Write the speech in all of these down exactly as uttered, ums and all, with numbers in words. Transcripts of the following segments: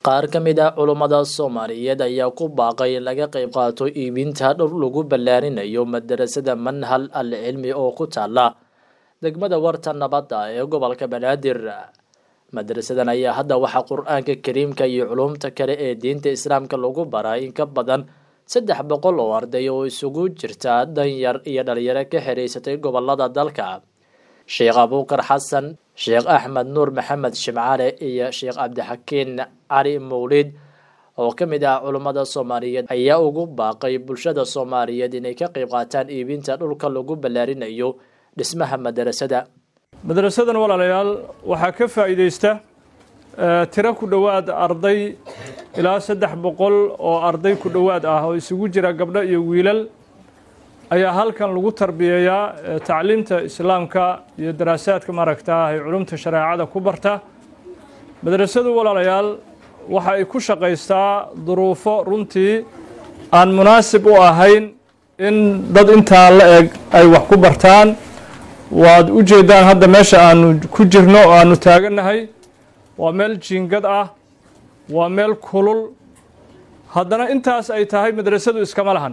qaar ka mid ah culummada Soomaaliyeed ayaa ku baaqay in laga qayb qaato iibinta dhul lagu ballaarinayo madrasada Manhal al-Cilmi oo ku taala degmada Warta Nabadda ee gobolka Banaadir. Madrasadan ayaa hadda waxa Qur'aanka Kariimka iyo culumta kale ee diinta Islaamka lagu baray in ka badan saddex boqol oo arday oo isugu jirta danyar iyo dhalinyaro ka xiriirsatay gobolada dalka. Sheekh Abuukar Xasan, Sheekh Axmed Nuur Maxamed Shimcaale iyo Sheekh Cabdixakiin Cali Mawlid oo ka mid ah culummada Soomaaliyeed ayaa ugu baaqay bulshada Soomaaliyeed inay ka qayb qaataan iibinta dhulka lagu ballaarinayo dhismaha madrasada. madrasadan walaalayaal waxaa ka faa'iideysta tiro ku dhowaad arday ilaa saddex boqol oo arday ku dhowaad ah oo isugu jira gabdho iyo wiilal ayaa halkan lagu tarbiyeeyaa tacliimta islaamka iyo daraasaadka maaragtaa ay culumta shareecada ku barta. madrasadu walaalayaal waxa ay ku shaqaystaa duruufo runtii aan munaasib u ahayn in dad intaa la eg ay wax ku bartaan. waad u jeedaan hadda meesha aanu ku jirno oo aanu taagannahay waa meel jiingad ah, waa meel kulul, haddana intaas ay tahay madrasadu iskama lahan.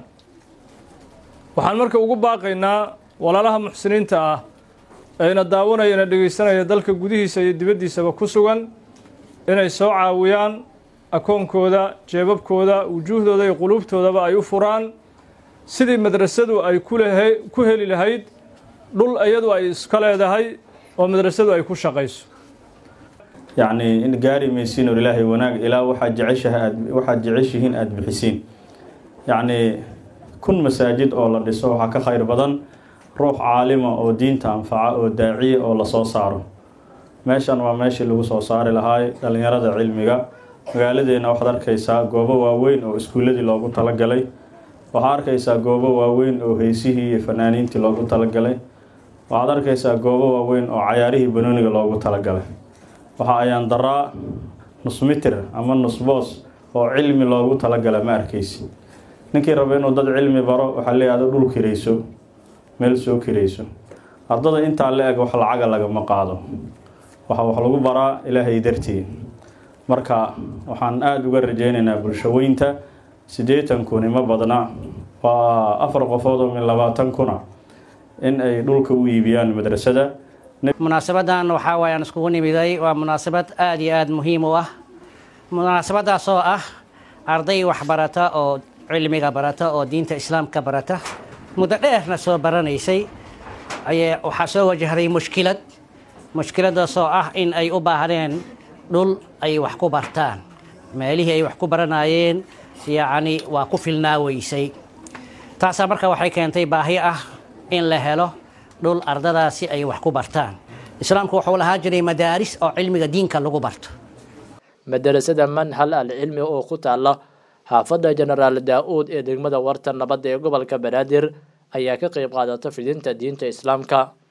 waxaan marka ugu baaqaynaa walaalaha muxsiniinta ah ayna daawanaya ina dhegaysanaya dalka gudihiisa iyo dibaddiisaba ku sugan inay soo caawiyaan akoonkooda, jeebabkooda, wujuuhdooda iyo quluubtoodaba ay u furaan sidii madrasadu ay ku heli lahayd dhul iyadu ay iska leedahay oo madrasadu ay ku shaqayso. yacni in gaari maysiin oo ilaahay wanaag ilaa waxaad jeceshahay aad waxaad jeceshihiin aada bixisiin. yacni kun masaajid oo la dhiso waxaa ka khayr badan ruux caalima oo diinta anfaca oo daaciye oo lasoo saaro. meeshan waa meeshii lagu soo saari lahaay dhalinyarada cilmiga. magaaladeena waxaad arkaysaa goobo waaweyn oo iskuulladii loogu talagalay, waxaad arkaysaa goobo waaweyn oo heysihii iyo fanaaniintii loogu talagalay, waxaad arkaysaa goobo waaweyn oo cayaarihii banooniga loogu talagalay. waxa ayaan daraa nus mitir ama nus boos oo cilmi loogu talagala ma arkaysi. ninkii raba inuu dad cilmi baro waxaa leeyahay dhul kirayso, meel soo kirayso. ardada intaa la eg wax lacaga lagama qaado, waxa wax lagu baraa ilaahay dartii. marka waxaan aada uga rajaynaynaa bulshaweynta siddeetan kun ima badna waa afar qofood oo min labaatan kuna in ay dhulka u iibiyaan madrasada. munaasabadan waxaa waayaan iskugu nimiday waa munaasabad aada iyo aada muhiim u ah. munaasabadaas oo ah arday waxbarata oo cilmiga barata oo diinta islaamka barata muddo dheerna soo baranaysay ayaa waxaa soo wajahday mushkilad mushkiladaas oo ah in ay u baahdeen dhul ay wax ku bartaan. meelihii ay wax ku baranayeen yacni waa ku filnaa weysay. taasaa marka waxay keentay baahi ah in la helo dhul ardadaasi ay wax ku bartaan. islaamku wuxuu lahaa jiray madaaris oo cilmiga diinka lagu barto. madrasada Manhal al-Cilmi oo ku taala xaafadda Generaal Daawud ee degmada Warta Nabadda ee gobolka Banaadir ayaa ka qayb qaadata fidinta diinta Islaamka.